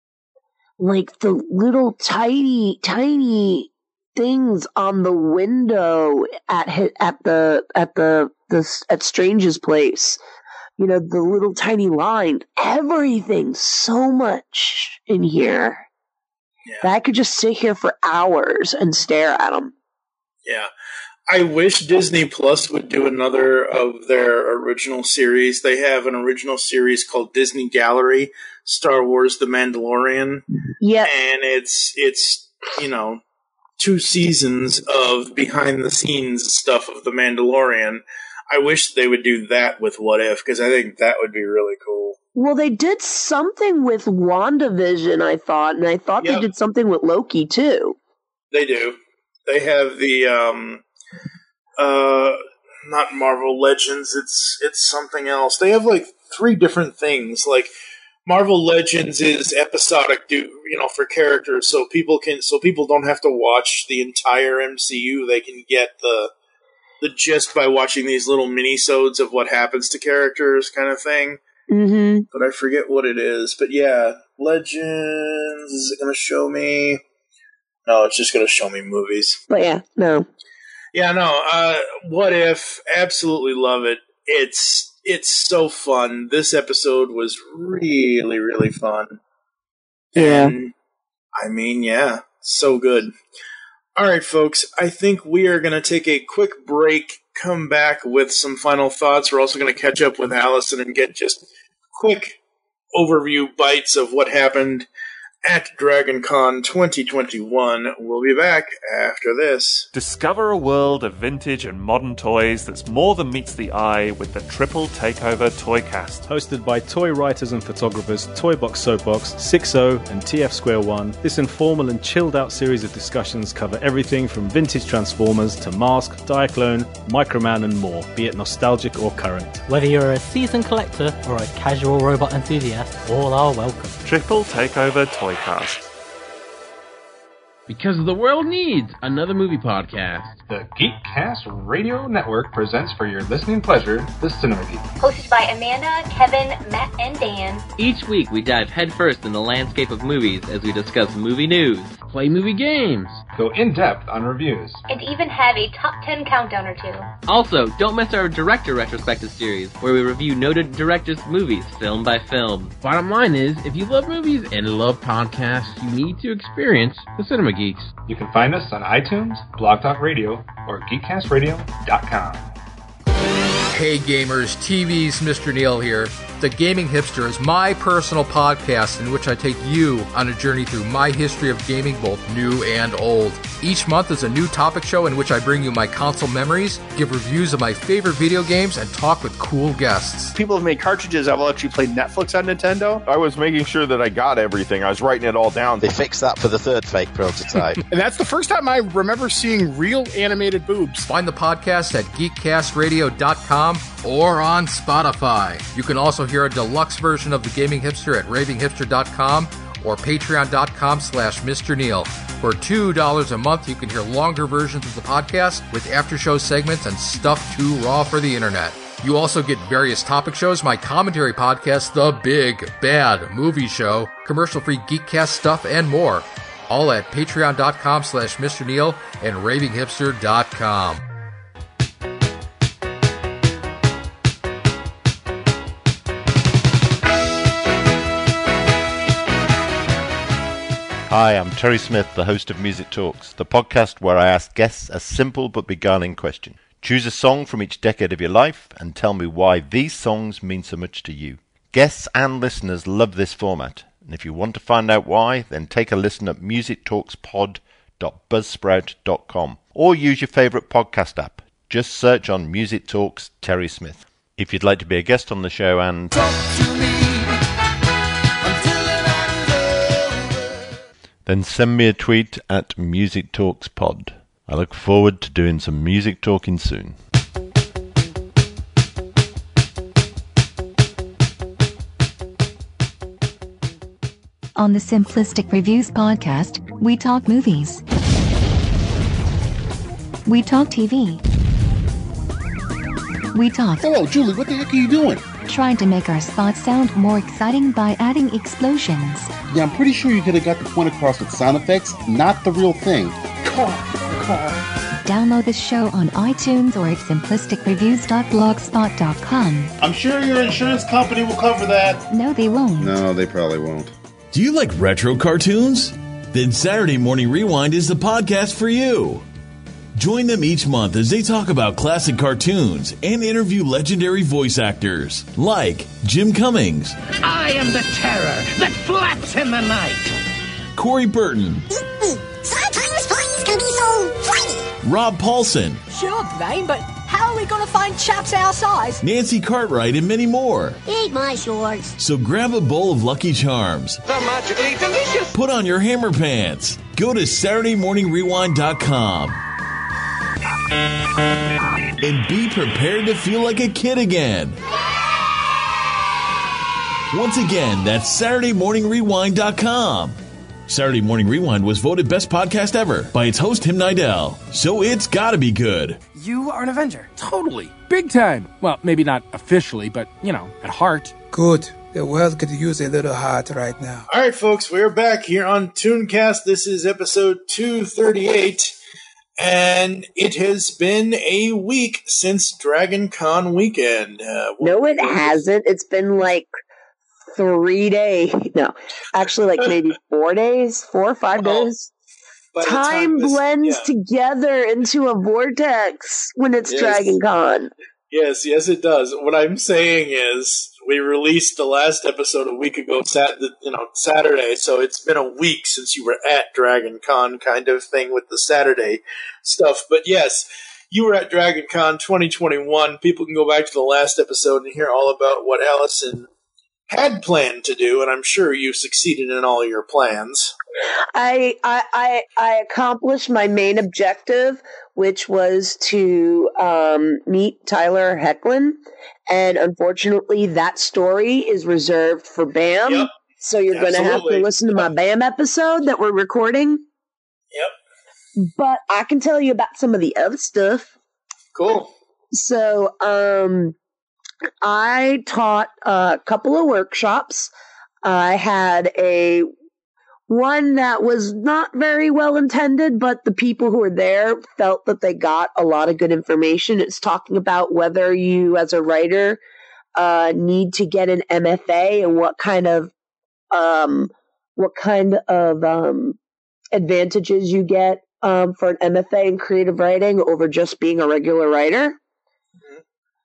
like the little tiny, tiny things on the window at at the at the, the at Strange's place. You know, the little tiny line. Everything, so much in here yeah. that I could just sit here for hours and stare at them. Yeah. I wish Disney Plus would do another of their original series. They have an original series called Disney Gallery, Star Wars The Mandalorian. Yeah. And it's, it's you know, two seasons of behind-the-scenes stuff of The Mandalorian. I wish they would do that with What If, because I think that would be really cool. Well, they did something with WandaVision, I thought, and I thought yep. they did something with Loki, too. They do. They have the... um. Uh, not Marvel Legends. It's it's something else. They have like three different things. Like Marvel Legends is episodic, do you know, for characters, so people can so people don't have to watch the entire M C U. They can get the the gist by watching these little mini-sodes of what happens to characters, kind of thing. Mm-hmm. But I forget what it is. But yeah, Legends. Is it going to show me? No, it's just going to show me movies. But yeah, no. Yeah, no, uh, What If, absolutely love it. It's it's so fun. This episode was really, really fun. Yeah. And, I mean, yeah, so good. All right, folks, I think we are going to take a quick break, come back with some final thoughts. We're also going to catch up with Allison and get just quick overview bites of what happened at DragonCon twenty twenty-one. We'll be back after this. Discover a world of vintage and modern toys that's more than meets the eye with the Triple Takeover Toycast. Hosted by toy writers and photographers Toybox Soapbox, Sixo, and T F Square One, this informal and chilled out series of discussions cover everything from vintage Transformers to Mask, Diaclone, Microman, and more, be it nostalgic or current. Whether you're a seasoned collector or a casual robot enthusiast, all are welcome. Triple Takeover Toycast. Because the world needs another movie podcast. The Geekcast Radio Network presents for your listening pleasure the Cinema Geek. Hosted by Amanda, Kevin, Matt, and Dan. Each week we dive headfirst in the landscape of movies as we discuss movie news, play movie games, go in-depth on reviews, and even have a top ten countdown or two. Also, don't miss our director retrospective series, where we review noted directors' movies film by film. Bottom line is, if you love movies and love podcasts, you need to experience the Cinema Geeks. You can find us on iTunes, Blog Talk Radio, or geekcast radio dot com. Hey gamers, T V's Mister Neil here. The Gaming Hipster is my personal podcast in which I take you on a journey through my history of gaming, both new and old. Each month is a new topic show in which I bring you my console memories, give reviews of my favorite video games, and talk with cool guests. People have made cartridges that will let you play Netflix on Nintendo. I was making sure that I got everything. I was writing it all down. They fixed that for the third fake prototype. And that's the first time I remember seeing real animated boobs. Find the podcast at geek cast radio dot com or on Spotify. You can also hear a deluxe version of The Gaming Hipster at raving hipster dot com or patreon dot com slash Mister Neil. For two dollars a month, you can hear longer versions of the podcast with after-show segments and stuff too raw for the internet. You also get various topic shows, my commentary podcast, The Big Bad Movie Show, commercial-free Geekcast stuff, and more. All at patreon dot com slash Mister Neil and raving hipster dot com. Hi, I'm Terry Smith, the host of Music Talks, the podcast where I ask guests a simple but beguiling question. Choose a song from each decade of your life and tell me why these songs mean so much to you. Guests and listeners love this format, and if you want to find out why, then take a listen at music talks pod dot buzzsprout dot com or use your favourite podcast app. Just search on Music Talks Terry Smith. If you'd like to be a guest on the show and talk to me, then send me a tweet at Music Talks Pod. I look forward to doing some music talking soon. On the Simplistic Reviews podcast, we talk movies. We talk T V. We talk... Hello, Julie, what the heck are you doing? Trying to make our spots sound more exciting by adding explosions. Yeah, I'm pretty sure you could have got the point across with sound effects, not the real thing. Car, car. Download the show on iTunes or at simplistic reviews dot blogspot dot com. I'm sure your insurance company will cover that. No, they won't. No, they probably won't. Do you like retro cartoons? Then Saturday Morning Rewind is the podcast for you. Join them each month as they talk about classic cartoons and interview legendary voice actors like Jim Cummings. I am the terror that flaps in the night. Corey Burton. Sometimes things can be so flighty. Rob Paulson. Sure, Blaine, but how are we going to find chaps our size? Nancy Cartwright and many more. Eat my shorts. So grab a bowl of Lucky Charms. The magically delicious. Put on your hammer pants. Go to Saturday Morning Rewind dot com. And be prepared to feel like a kid again. Once again, that's Saturday Morning Rewind dot com. Saturday Morning Rewind was voted Best Podcast Ever by its host, Tim Nidell. So it's gotta be good. You are an Avenger. Totally. Big time. Well, maybe not officially, but, you know, at heart. Good. The world could use a little heart right now. All right, folks, we're back here on Tooncast. This is episode two thirty-eight. And it has been a week since Dragon Con weekend. Uh, no, it hasn't. It's been like three days. No, actually, like maybe four days, four or five oh, days. Time, time this, blends yeah. together into a vortex when it's yes. Dragon Con. Yes, yes, it does. What I'm saying is, we released the last episode a week ago, sat, you know, Saturday, so it's been a week since you were at Dragon Con, kind of thing with the Saturday stuff. But yes, you were at Dragon Con twenty twenty-one. People can go back to the last episode and hear all about what Allison had planned to do, and I'm sure you succeeded in all your plans. I I I, I accomplished my main objective, which was to um, meet Tyler Hoechlin, and unfortunately, that story is reserved for BAM. Yep. So you're going to have to listen to my BAM episode that we're recording. Yep. But I can tell you about some of the other stuff. Cool. So, um, I taught a couple of workshops. I had a one that was not very well intended, but the people who were there felt that they got a lot of good information. It's talking about whether you, as a writer, uh, need to get an M F A and what kind of um, what kind of um, advantages you get um, for an M F A in creative writing over just being a regular writer.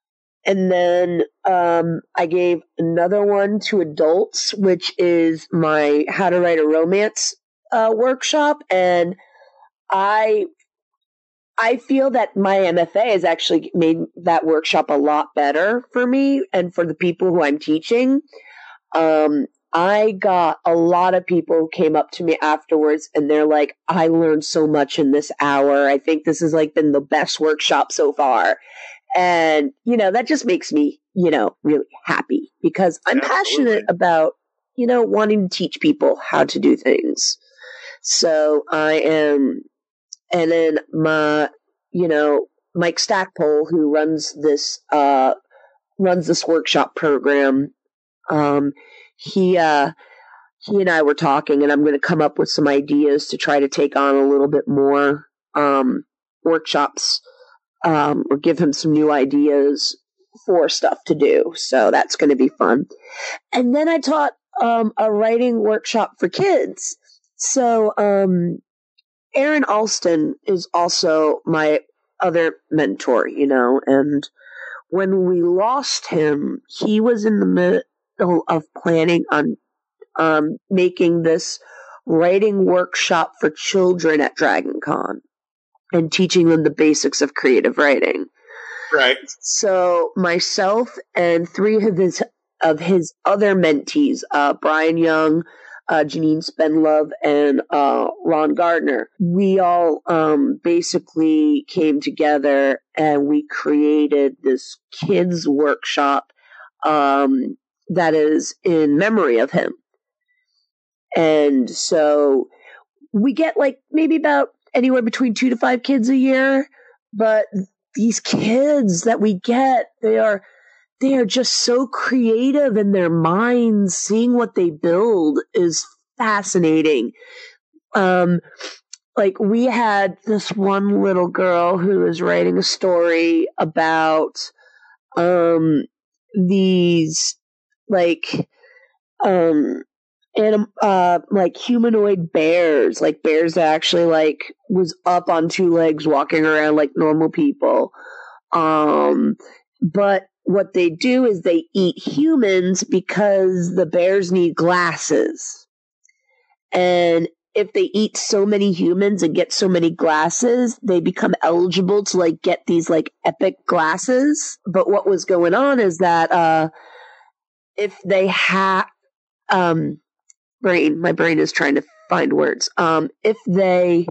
And then um, I gave another one to adults, which is my How to Write a Romance uh, workshop. And I I feel that my M F A has actually made that workshop a lot better for me and for the people who I'm teaching. Um, I got a lot of people who came up to me afterwards and they're like, I learned so much in this hour. I think this has like been the best workshop so far. And, you know, that just makes me, you know, really happy because I'm Absolutely. passionate about, you know, wanting to teach people how to do things. So I am, and then my, you know, Mike Stackpole, who runs this, uh, runs this workshop program, um, he, uh, he and I were talking and I'm going to come up with some ideas to try to take on a little bit more, um, workshops. Um, or give him some new ideas for stuff to do. So that's going to be fun. And then I taught um, a writing workshop for kids. So um, Aaron Alston is also my other mentor, you know, and when we lost him, he was in the middle of planning on um, making this writing workshop for children at Dragon Con. And teaching them the basics of creative writing. Right. So myself and three of his of his other mentees, uh, Brian Young, uh, Janine Spenlove, and uh, Ron Gardner, we all um, basically came together and we created this kids workshop um, that is in memory of him. And so we get like maybe about anywhere between two to five kids a year, but these kids that we get, they are, they are just so creative in their minds. Seeing what they build is fascinating. Um, like we had this one little girl who was writing a story about, um, these like, um, And uh, like humanoid bears, like bears that actually like was up on two legs, walking around like normal people. Um, but what they do is they eat humans because the bears need glasses. And if they eat so many humans and get so many glasses, they become eligible to like get these like epic glasses. But what was going on is that uh, if they have um. brain, my brain is trying to find words. Um, if they,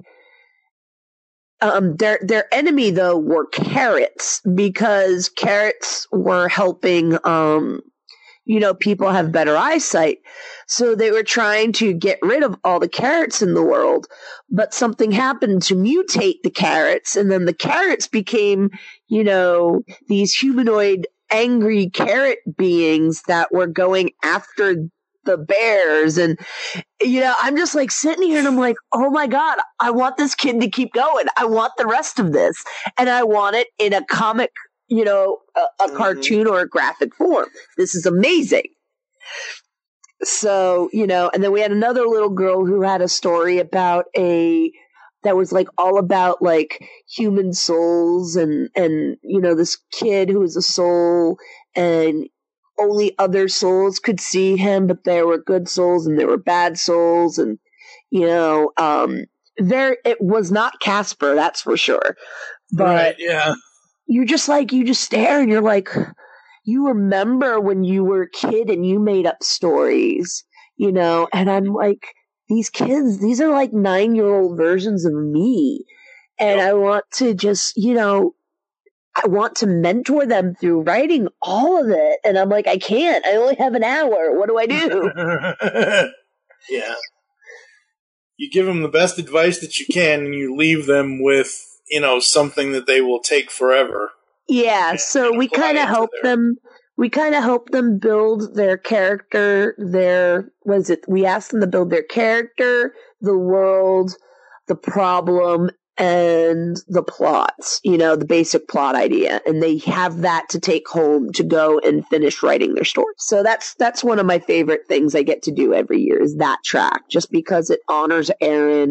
um, their their enemy though were carrots because carrots were helping, um, you know, people have better eyesight. So they were trying to get rid of all the carrots in the world, but something happened to mutate the carrots, and then the carrots became, you know, these humanoid angry carrot beings that were going after the bears. And you know, I'm just like sitting here and I'm like, oh my god, I want this kid to keep going. I want the rest of this, and I want it in a comic, you know, a, a mm-hmm. cartoon or a graphic form. This is amazing. So, you know, and then we had another little girl who had a story about a that was like all about like human souls, and and you know, this kid who was a soul, and only other souls could see him, but there were good souls and there were bad souls. And, you know, um, there, it was not Casper, that's for sure. But right, yeah. you just like, you just stare and you're like, you remember when you were a kid and you made up stories, you know, and I'm like, these kids, these are like nine year old versions of me. And yep. I want to just, you know, I want to mentor them through writing all of it. And I'm like, I can't. I only have an hour. What do I do? Yeah. You give them the best advice that you can, and you leave them with, you know, something that they will take forever. Yeah. So we kind of help their... them. We kind of help them build their character, their, was it, we ask them to build their character, the world, the problem, and the plots, you know, the basic plot idea, and they have that to take home to go and finish writing their story. So that's that's one of my favorite things I get to do every year is that track, just because it honors Aaron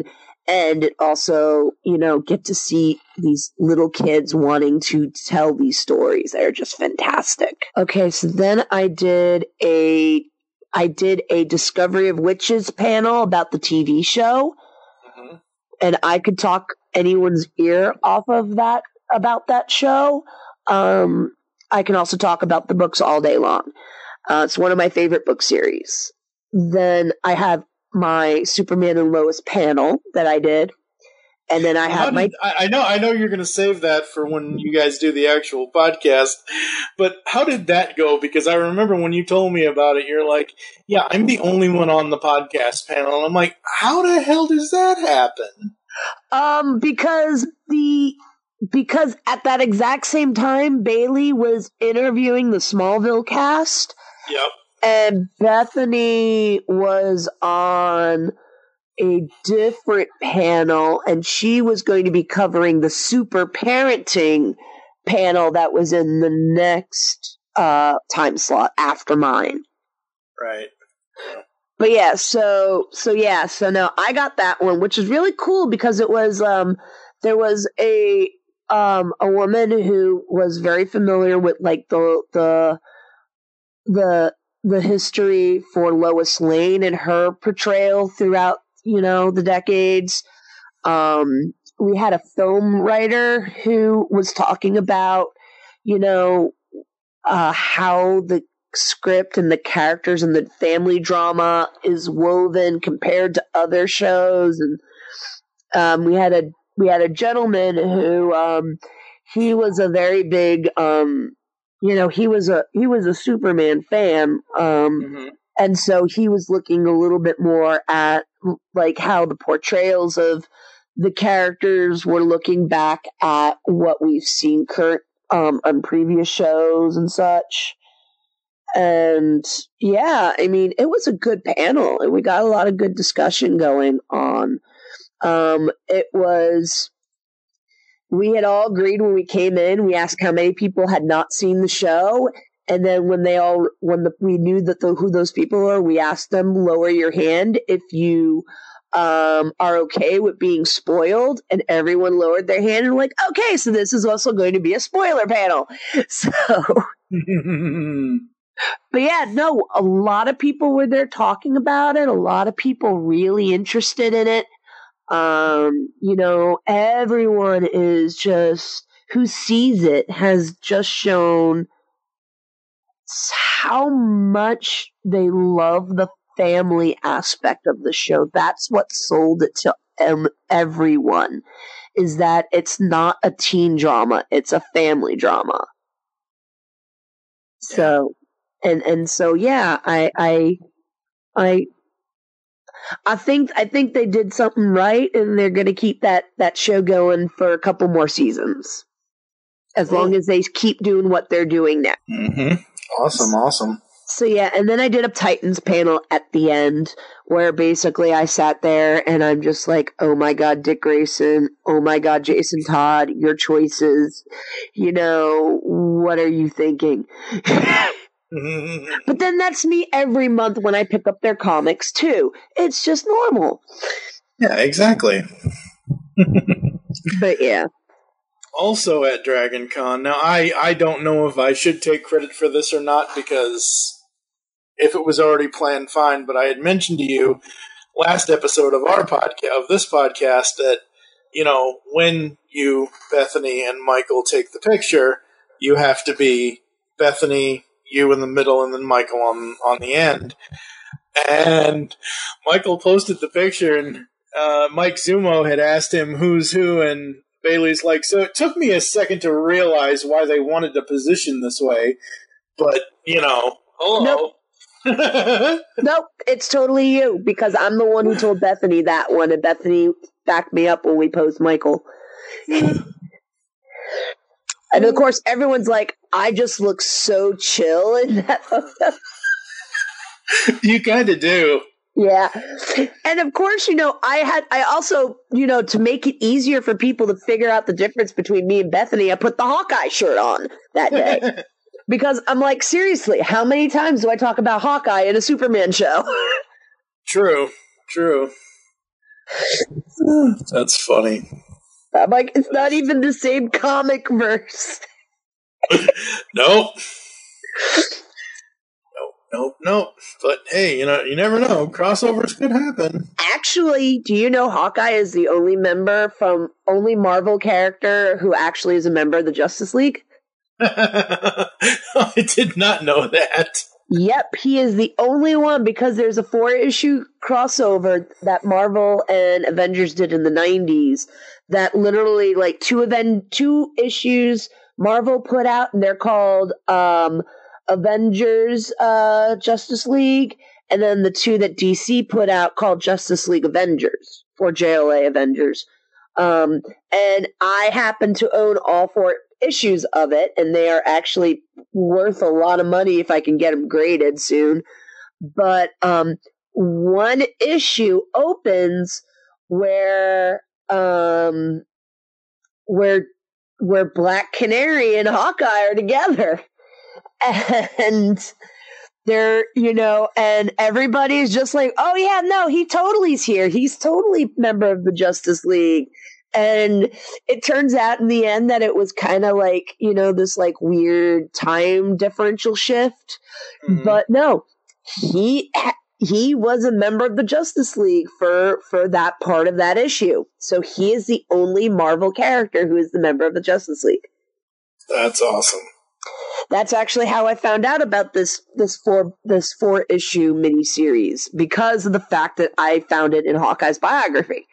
And it also, you know, get to see these little kids wanting to tell these stories. They're just fantastic. Okay, so then I did a I did a Discovery of Witches panel about the T V show. Mm-hmm. And I could talk anyone's ear off of that about that show. Um, I can also talk about the books all day long. Uh, it's one of my favorite book series. Then I have my Superman and Lois panel that I did, and then I How have my. Did, I I know, I know, you're going to save that for when you guys do the actual podcast. But how did that go? Because I remember when you told me about it, you're like, "Yeah, I'm the only one on the podcast panel." And I'm like, "How the hell does that happen?" Um, because the because at that exact same time, Bailey was interviewing the Smallville cast. Yep. And Bethany was on a different panel, and she was going to be covering the super parenting panel that was in the next uh, time slot after mine. Right. But yeah, so so yeah, so now I got that one, which is really cool because it was um there was a um a woman who was very familiar with like the the the the history for Lois Lane and her portrayal throughout, you know, the decades. Um, we had a film writer who was talking about, you know, uh, how the script and the characters and the family drama is woven compared to other shows. And um, we had a we had a gentleman who um, he was a very big um, You know, he was a he was a Superman fan, um, mm-hmm. and so he was looking a little bit more at like how the portrayals of the characters were looking back at what we've seen current um, on previous shows and such. And yeah, I mean, it was a good panel, and we got a lot of good discussion going on. Um, it was. We had all agreed when we came in. We asked how many people had not seen the show, and then when they all, when the, we knew that the, who those people were, we asked them lower your hand if you um, are okay with being spoiled, and everyone lowered their hand and were like, okay, so this is also going to be a spoiler panel. So, but yeah, no, a lot of people were there talking about it. A lot of people really interested in it. Um, you know, everyone is just, who sees it has just shown how much they love the family aspect of the show. That's what sold it to um, everyone, is that it's not a teen drama, it's a family drama. Yeah. So, and, and so, yeah, I, I, I, I think I think they did something right, and they're going to keep that, that show going for a couple more seasons, as cool. long as they keep doing what they're doing now. Mm-hmm. Awesome, awesome. So yeah, and then I did a Titans panel at the end, where basically I sat there and I'm just like, oh my God, Dick Grayson, oh my God, Jason Todd, your choices, you know, what are you thinking? But then that's me every month when I pick up their comics too. It's just normal. Yeah, exactly. But yeah. Also at Dragon Con, now I, I don't know if I should take credit for this or not, because if it was already planned, fine, but I had mentioned to you last episode of our podcast, of this podcast, that, you know, when you, Bethany, and Michael take the picture, you have to be Bethany, you in the middle, and then Michael on on the end. And Michael posted the picture, and uh, Mike Zumo had asked him who's who, and Bailey's like, so it took me a second to realize why they wanted to position this way, but, you know, hello. Nope. Nope, it's totally you, because I'm the one who told Bethany that one, and Bethany backed me up when we posed Michael. And of course, everyone's like, I just look so chill in that photo. You kind of do. Yeah. And of course, you know, I had, I also, you know, to make it easier for people to figure out the difference between me and Bethany, I put the Hawkeye shirt on that day. Because I'm like, seriously, how many times do I talk about Hawkeye in a Superman show? True, true. That's funny. I'm like, it's not even the same comic verse. Nope. Nope, nope, nope. But hey, you know, you never know. Crossovers could happen. Actually, do you know Hawkeye is the only member from, only Marvel character who actually is a member of the Justice League? I did not know that. Yep, he is the only one because there's a four issue crossover that Marvel and Avengers did in the nineties that literally like two event two issues Marvel put out, and they're called um, Avengers uh, Justice League, and then the two that D C put out called Justice League Avengers, or J L A Avengers. Um, and I happen to own all four issues of it, and they are actually worth a lot of money if I can get them graded soon. But um, one issue opens where um, where where Black Canary and Hawkeye are together, and they're, you know, and everybody's just like, oh yeah, no, he totally's here. He's totally a member of the Justice League. And it turns out in the end that it was kind of like, you know, this like weird time differential shift. Mm-hmm. But no, he he was a member of the Justice League for, for that part of that issue. So he is the only Marvel character who is the member of the Justice League. That's awesome. That's actually how I found out about this this four this four issue miniseries, because of the fact that I found it in Hawkeye's biography.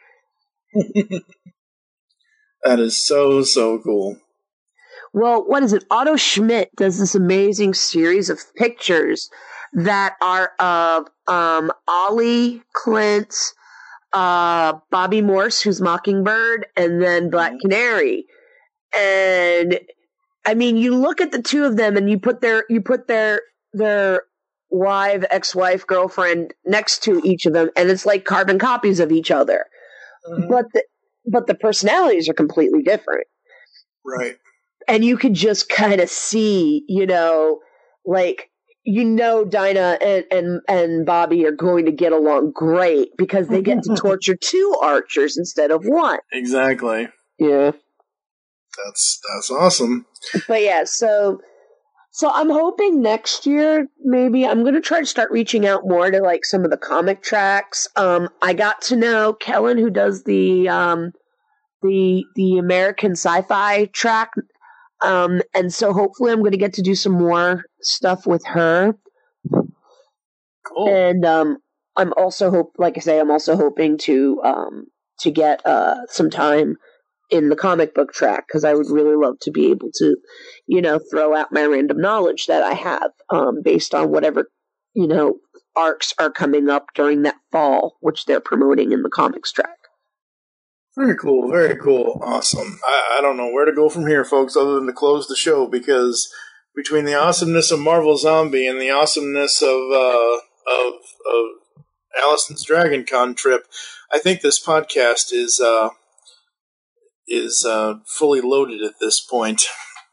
That is so, so cool. Well, what is it? Otto Schmidt does this amazing series of pictures that are of um, Ollie, Clint, uh, Bobby Morse, who's Mockingbird, and then Black Canary. And I mean, you look at the two of them, and you put their you put their their wife, ex-wife, girlfriend next to each of them, and it's like carbon copies of each other. Mm-hmm. But the but the personalities are completely different. Right. And you could just kind of see, you know, like, you know, Dinah and, and, and Bobby are going to get along great because they get to torture two archers instead of one. Exactly. Yeah. That's that's awesome. But yeah, so so I'm hoping next year maybe I'm going to try to start reaching out more to like some of the comic tracks. Um, I got to know Kellen, who does the um, the the American Sci-Fi track, um, and so hopefully I'm going to get to do some more stuff with her. Cool. And um, I'm also hope, like I say, I'm also hoping to um, to get uh, some time in the comic book track, because I would really love to be able to, you know, throw out my random knowledge that I have um, based on whatever, you know, arcs are coming up during that fall, which they're promoting in the comics track. Very cool, very cool, awesome. I, I don't know where to go from here, folks, other than to close the show, because between the awesomeness of Marvel Zombie and the awesomeness of uh, of, of Allison's Dragon Con trip, I think this podcast is uh, is uh, fully loaded at this point.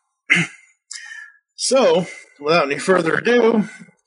So, without any further ado,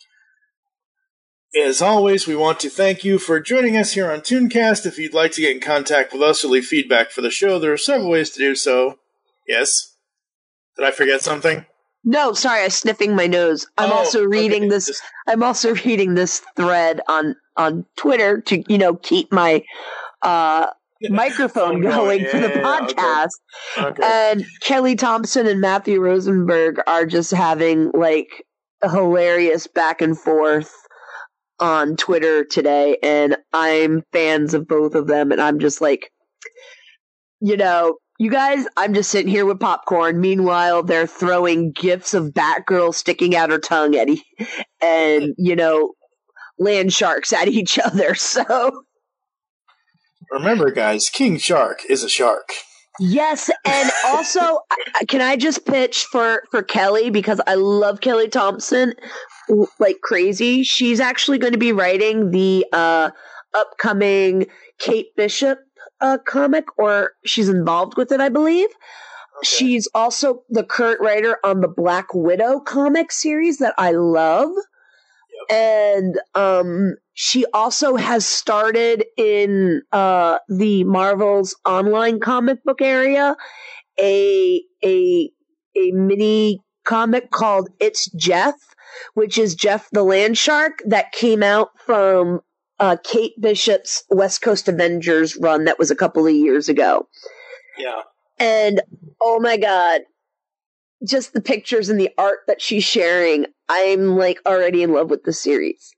as always, we want to thank you for joining us here on Tooncast. If you'd like to get in contact with us or leave feedback for the show, there are several ways to do so. Yes? Did I forget something? No, sorry, I was sniffing my nose. I'm Oh, also reading okay. this. Just- I'm also reading this thread on on Twitter to, you know, keep my uh, microphone Phone going, going for the yeah, yeah, okay. podcast. Okay. And Kelly Thompson and Matthew Rosenberg are just having like a hilarious back and forth on Twitter today, and I'm fans of both of them, and I'm just like, you know, you guys, I'm just sitting here with popcorn. Meanwhile, they're throwing gifs of Batgirl sticking out her tongue at e- and, you know, land sharks at each other. So, Remember, guys, King Shark is a shark. yes, and also, I- can I just pitch for, for Kelly, because I love Kelly Thompson like crazy. She's actually going to be writing the uh, upcoming Kate Bishop uh, comic, or she's involved with it, I believe. She's also the current writer on the Black Widow comic series that I love. And um, she also has started in uh, the Marvel's online comic book area a a a mini comic called It's Jeff, which is Jeff the Land Shark that came out from uh, Kate Bishop's West Coast Avengers run that was a couple of years ago. Yeah. And oh my God, just the pictures and the art that she's sharing, I'm like already in love with the series.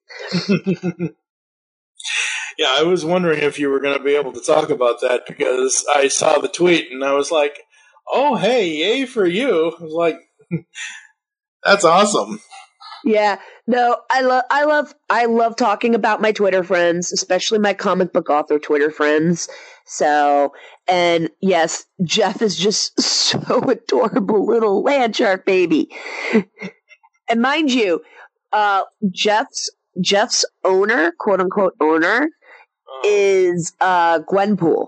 Yeah, I was wondering if you were going to be able to talk about that because I saw the tweet and I was like, oh, hey, yay for you. I was like, that's awesome. Yeah, no, I love, I love, I love talking about my Twitter friends, especially my comic book author Twitter friends. So, and yes, Jeff is just so adorable, little land shark baby. And mind you, uh, Jeff's Jeff's owner, quote unquote owner, oh. is uh, Gwenpool.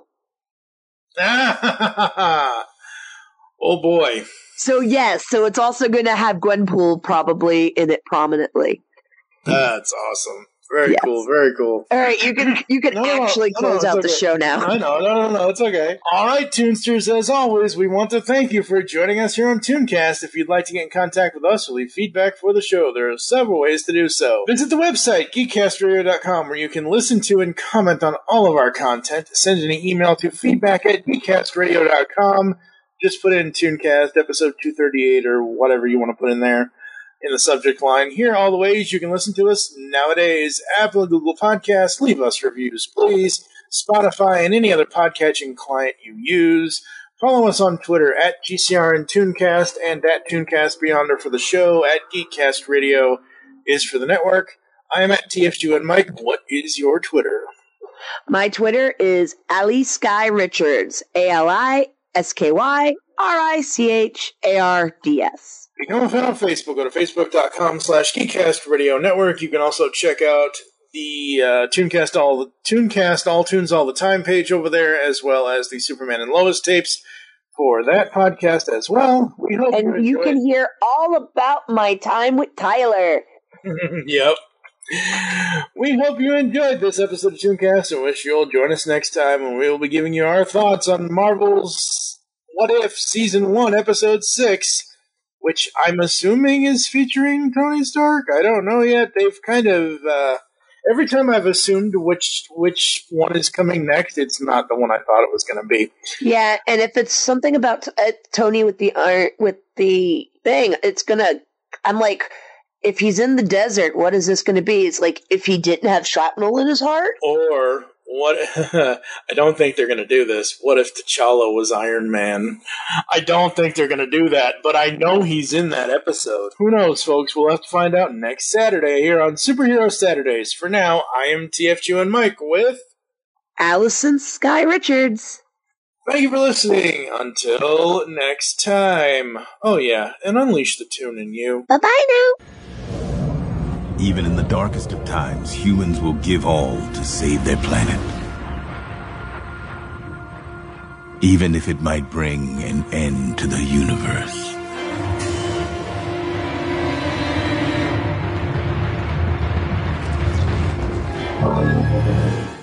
Oh boy. So yes, so it's also going to have Gwenpool probably in it prominently. That's awesome. Very yes. cool. Very cool. All right, you can you can no, actually no, no, close no, out okay. the show now. I know. No, no, no. It's okay. All right, Toonsters. As always, we want to thank you for joining us here on Tooncast. If you'd like to get in contact with us or leave feedback for the show, there are several ways to do so. Visit the website geek cast radio dot com where you can listen to and comment on all of our content. Send an email to feedback at geek cast radio dot com. Just put in Tooncast episode two thirty-eight or whatever you want to put in there in the subject line. Here are all the ways you can listen to us nowadays. Apple and Google Podcasts. Leave us reviews, please. Spotify and any other podcatching client you use. Follow us on Twitter at G C R and Tooncast and at Tooncast Beyonder for the show. At Geekcast Radio is for the network. I am at T F G and Mike. What is your Twitter? My Twitter is Ali Sky Richards. A L I S K Y R I C H A R D S. Become a fan on Facebook. Go to facebook.com slash Geekcast Radio Network. You can also check out the uh, Tooncast all the Tooncast All Tunes All the Time page over there, as well as the Superman and Lois tapes for that podcast as well. We hope and you, you can hear all about my time with Tyler. Yep. We hope you enjoyed this episode of Tooncast and wish you'll join us next time when we will be giving you our thoughts on Marvel's What If Season one, Episode six, which I'm assuming is featuring Tony Stark. I don't know yet. They've kind of, uh, every time I've assumed which which one is coming next, it's not the one I thought it was going to be. Yeah, and if it's something about uh, Tony with the iron, with the thing, it's going to, I'm like, if he's in the desert, what is this going to be? It's like if he didn't have shrapnel in his heart? Or what? I don't think they're going to do this. What if T'Challa was Iron Man? I don't think they're going to do that, but I know he's in that episode. Who knows, folks? We'll have to find out next Saturday here on Superhero Saturdays. For now, I am T F G and Mike with Allison Sky Richards. Thank you for listening. Until next time. Oh yeah, and unleash the tune in you. Bye-bye now. Even in the darkest of times, humans will give all to save their planet. Even if it might bring an end to the universe.